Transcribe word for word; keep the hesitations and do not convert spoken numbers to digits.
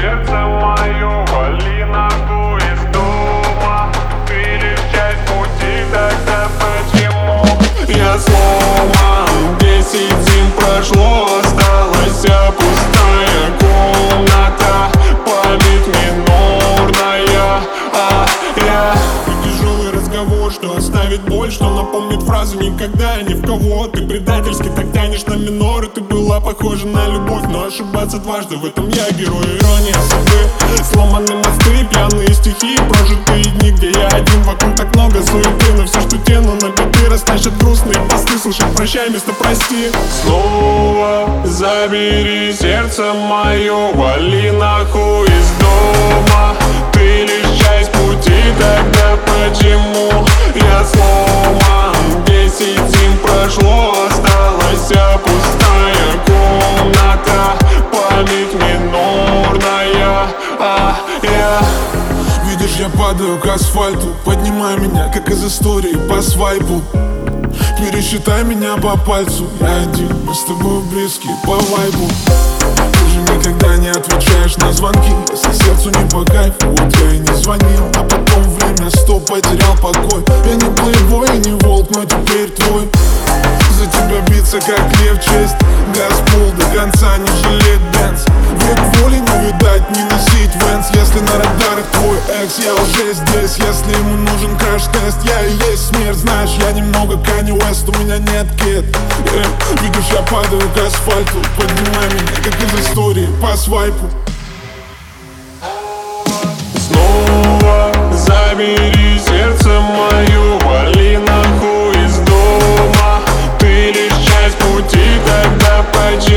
сердце мое, вали нахуй из дома. Ты лишь часть пути, тогда почему я сломан? Десять зим прошло, осталась пустая комната. Память минорная, а я тяжелый разговор, что оставит боль, что напомнит фразу «никогда ни в кого». Ты предательски так тянешь на миноры. Ты была похожа на любовь, но ошибаться дважды — в этом я герой. Ирония судьбы, сломанные мосты, пьяные стихи, прожитые дни, где я один. Вокруг так много суеты, но все, что тяну на биты, растащат грустные посты. Слышать прощай вместо прости. снова забери сердце мое, вали нахуй из дома. Ты лишь часть пути, тогда почему я сломан? Десять зим прошло, осталась пустая комната. Память минорная, а я Видишь, я падаю к асфальту, поднимай меня, как из истории по свайпу. Пересчитай меня по пальцу, я один, мы с тобой близкие по вайбу. Ты же никогда не отвечаешь на звонки, если сердцу не по кайфу. Вот я и не звонил, а потом время стоп, потерял покой. Я не плейбой и не волк, но теперь твой. За тебя биться как лев, честь, Газпол до конца, не жалеть бенз. Век воли не видать, не носить венс. Если на радарах твой экс, я уже здесь. Если ему нужен краш-тест, я и есть смерть. Знаешь, я немного Канье Уэст, у меня нет кет. yeah. Видишь, я падаю к асфальту, поднимай меня, как из истории по свайпу. снова забери сердце мое, вали нахуй из дома. Ты лишь часть пути, тогда почему